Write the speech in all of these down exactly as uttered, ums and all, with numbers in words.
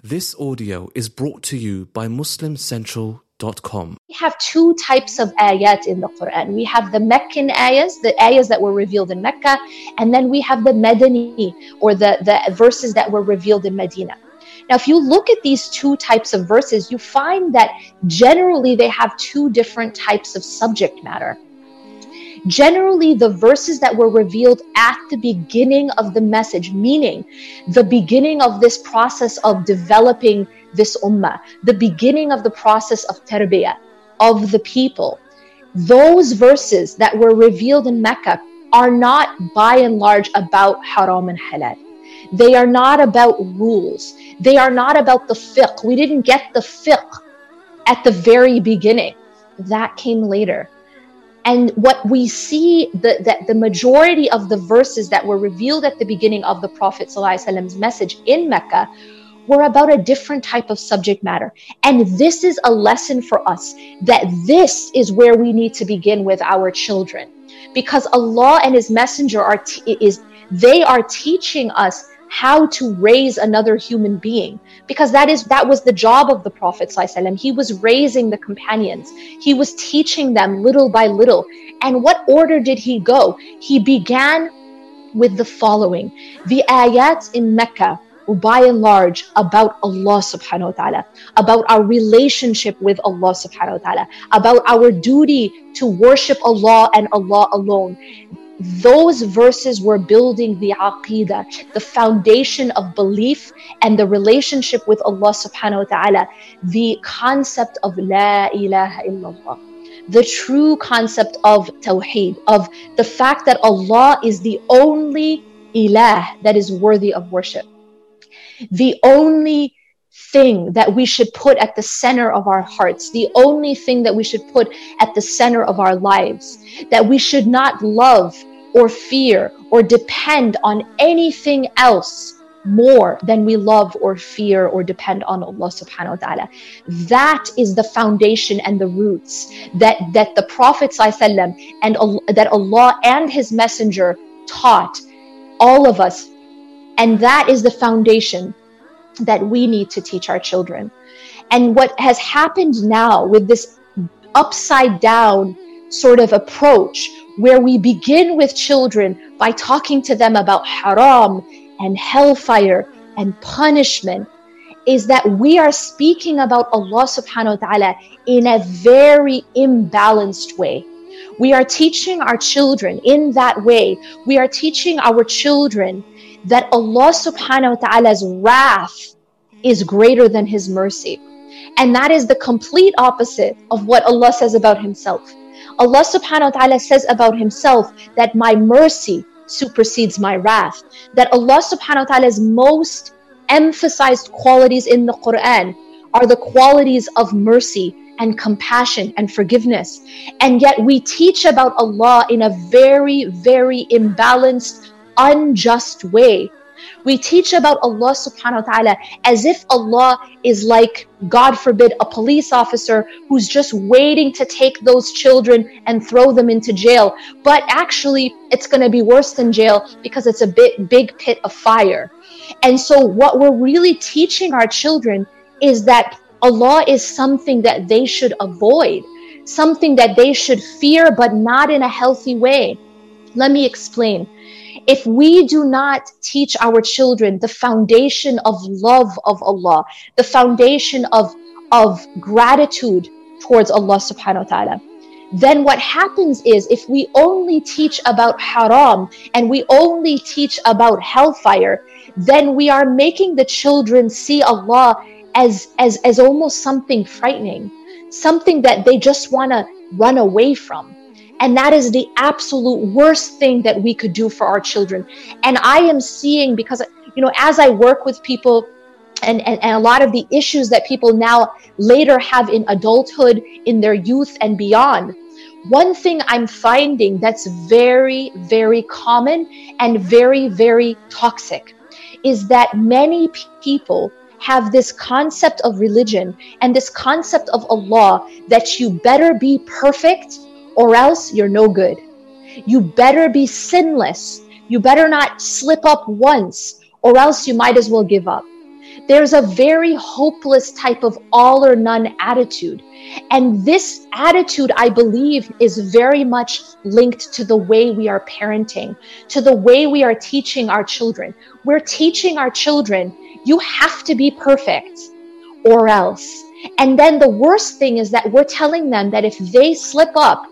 This audio is brought to you by Muslim Central dot com. We have two types of ayat in the Quran. We have the Meccan ayahs, the ayahs that were revealed in Mecca, and then we have the Madani, or the, the verses that were revealed in Medina. Now, if you look at these two types of verses, you find that generally they have two different types of subject matter. Generally, the verses that were revealed at the beginning of the message, meaning the beginning of this process of developing this ummah, the beginning of the process of tarbiyah, of the people, those verses that were revealed in Mecca are not by and large about haram and halal. They are not about rules. They are not about the fiqh. We didn't get the fiqh at the very beginning. That came later. And what we see, the, that the majority of the verses that were revealed at the beginning of the Prophet ﷺ's message in Mecca were about a different type of subject matter. And this is a lesson for us, that this is where we need to begin with our children. Because Allah and His Messenger, are t- is they are teaching us how to raise another human being, because that is that was the job of the Prophet ﷺ. He was raising the companions. He was teaching them little by little. And what order did he go? He began with the following. The ayats in Mecca were by and large about Allah subhanahu wa ta'ala, about our relationship with Allah subhanahu wa ta'ala, about our duty to worship Allah and Allah alone. Those verses were building the aqidah, the foundation of belief and the relationship with Allah subhanahu wa ta'ala, the concept of La ilaha illallah, the true concept of tawheed, of the fact that Allah is the only ilah that is worthy of worship, the only thing that we should put at the center of our hearts, the only thing that we should put at the center of our lives, that we should not love or fear or depend on anything else more than we love or fear or depend on Allah subhanahu wa ta'ala. That is the foundation and the roots that, that the Prophet ﷺ and Allah, that Allah and His Messenger taught all of us. And that is the foundation that we need to teach our children. And what has happened now with this upside down sort of approach, where we begin with children by talking to them about haram and hellfire and punishment, is that we are speaking about Allah subhanahu wa ta'ala in a very imbalanced way. We are teaching our children in that way. We are teaching our children that Allah subhanahu wa ta'ala's wrath is greater than His mercy. And that is the complete opposite of what Allah says about Himself. Allah subhanahu wa ta'ala says about Himself that my mercy supersedes my wrath. That Allah subhanahu wa ta'ala's most emphasized qualities in the Quran are the qualities of mercy and compassion and forgiveness. And yet we teach about Allah in a very, very imbalanced, unjust way. We teach about Allah subhanahu wa ta'ala as if Allah is like, God forbid, a police officer who's just waiting to take those children and throw them into jail. But actually, it's going to be worse than jail, because it's a bit big pit of fire. And so what we're really teaching our children is that Allah is something that they should avoid, something that they should fear, but not in a healthy way. Let me explain. If we do not teach our children the foundation of love of Allah, the foundation of, of gratitude towards Allah subhanahu wa ta'ala, then what happens is, if we only teach about haram and we only teach about hellfire, then we are making the children see Allah as, as, as almost something frightening, something that they just want to run away from. And that is the absolute worst thing that we could do for our children. And I am seeing, because, you know, as I work with people and, and, and a lot of the issues that people now later have in adulthood, in their youth and beyond, one thing I'm finding that's very, very common and very, very toxic is that many people have this concept of religion and this concept of Allah that you better be perfect or else you're no good. You better be sinless. You better not slip up once, or else you might as well give up. There's a very hopeless type of all or none attitude. And this attitude, I believe, is very much linked to the way we are parenting, to the way we are teaching our children. We're teaching our children, you have to be perfect or else. And then the worst thing is that we're telling them that if they slip up,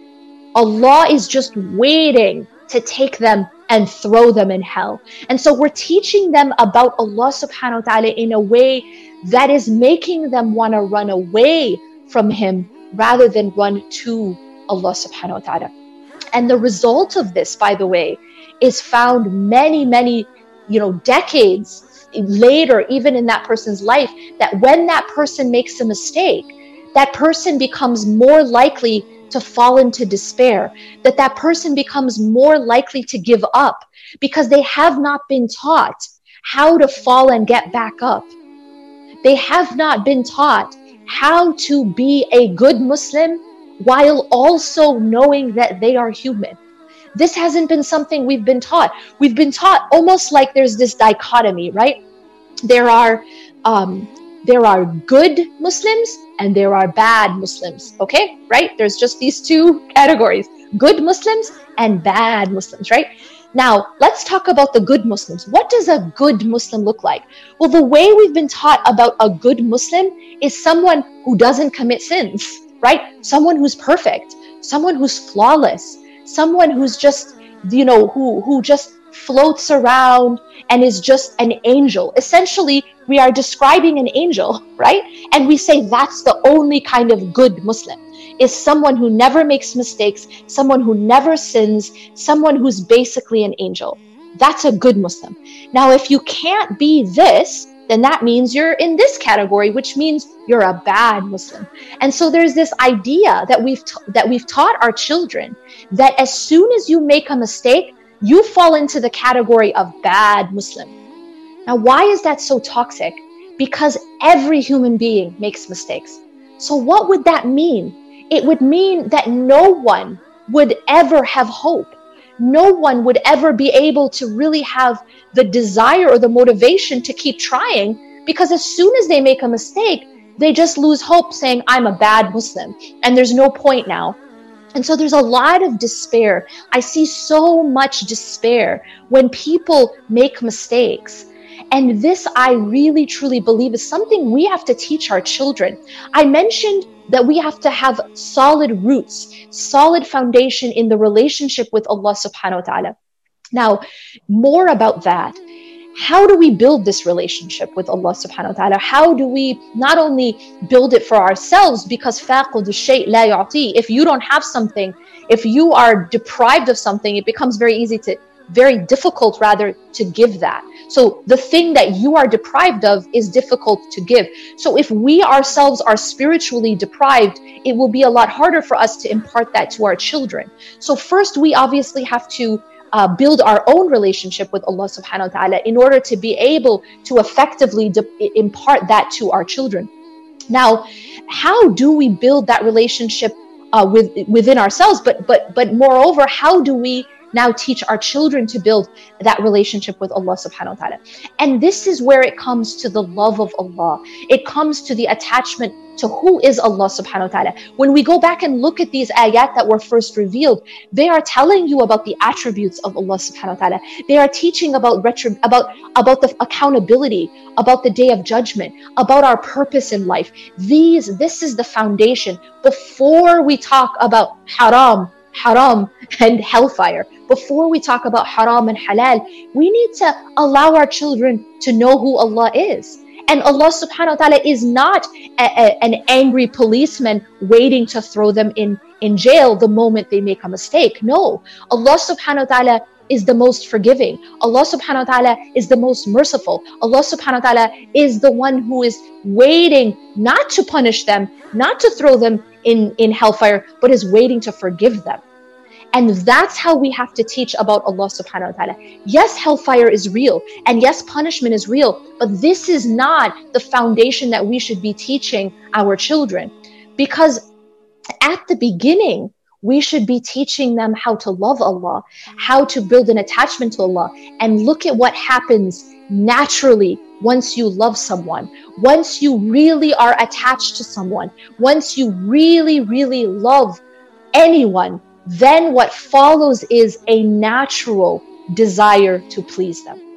Allah is just waiting to take them and throw them in hell. And so we're teaching them about Allah subhanahu wa ta'ala in a way that is making them want to run away from Him rather than run to Allah subhanahu wa ta'ala. And the result of this, by the way, is found many, many, you know, decades later, even in that person's life, that when that person makes a mistake, that person becomes more likely to fall into despair, that that person becomes more likely to give up because they have not been taught how to fall and get back up. They have not been taught how to be a good Muslim while also knowing that they are human. This hasn't been something we've been taught. We've been taught almost like there's this dichotomy, right? There are um, there are good Muslims and there are bad Muslims, okay? Right? There's just these two categories, good Muslims and bad Muslims, right? Now, let's talk about the good Muslims. What does a good Muslim look like? Well, the way we've been taught about a good Muslim is someone who doesn't commit sins, right? Someone who's perfect, someone who's flawless, someone who's just, you know, who, who just floats around and is just an angel. Essentially, we are describing an angel, right? And we say that's the only kind of good Muslim, is someone who never makes mistakes, someone who never sins, someone who's basically an angel. That's a good Muslim. Now, if you can't be this, then that means you're in this category, which means you're a bad Muslim. And so there's this idea that we've t- that we've taught our children that as soon as you make a mistake, you fall into the category of bad Muslim. Now, why is that so toxic? Because every human being makes mistakes. So what would that mean? It would mean that no one would ever have hope. No one would ever be able to really have the desire or the motivation to keep trying, because as soon as they make a mistake, they just lose hope, saying, I'm a bad Muslim and there's no point now. And so there's a lot of despair. I see so much despair when people make mistakes. And this, I really, truly believe, is something we have to teach our children. I mentioned that we have to have solid roots, solid foundation in the relationship with Allah subhanahu wa ta'ala. Now, more about that. How do we build this relationship with Allah subhanahu wa ta'ala? How do we not only build it for ourselves, because فَاقُدُ الشَّيْء لَا يُعْطِي, if you don't have something, if you are deprived of something, it becomes very easy to, very difficult rather, to give that. So the thing that you are deprived of is difficult to give. So if we ourselves are spiritually deprived, it will be a lot harder for us to impart that to our children. So first, we obviously have to Uh, build our own relationship with Allah subhanahu wa ta'ala in order to be able to effectively de- impart that to our children. Now, how do we build that relationship uh, with within ourselves? But but but moreover, how do we now teach our children to build that relationship with Allah subhanahu wa ta'ala? And this is where it comes to the love of Allah. It comes to the attachment to who is Allah subhanahu wa ta'ala. When we go back and look at these ayat that were first revealed, they are telling you about the attributes of Allah subhanahu wa ta'ala. They are teaching about retri- about about the accountability, about the day of judgment, about our purpose in life. These, this is the foundation. Before we talk about haram, haram and hellfire, before we talk about haram and halal, we need to allow our children to know who Allah is. And Allah subhanahu wa ta'ala is not a, a, an angry policeman waiting to throw them in, in jail the moment they make a mistake. No, Allah subhanahu wa ta'ala is the most forgiving. Allah subhanahu wa ta'ala is the most merciful. Allah subhanahu wa ta'ala is the one who is waiting not to punish them, not to throw them in, in hellfire, but is waiting to forgive them. And that's how we have to teach about Allah subhanahu wa ta'ala. Yes, hellfire is real. And yes, punishment is real. But this is not the foundation that we should be teaching our children. Because at the beginning, we should be teaching them how to love Allah, how to build an attachment to Allah. And look at what happens naturally once you love someone, once you really are attached to someone, once you really, really love anyone, then what follows is a natural desire to please them.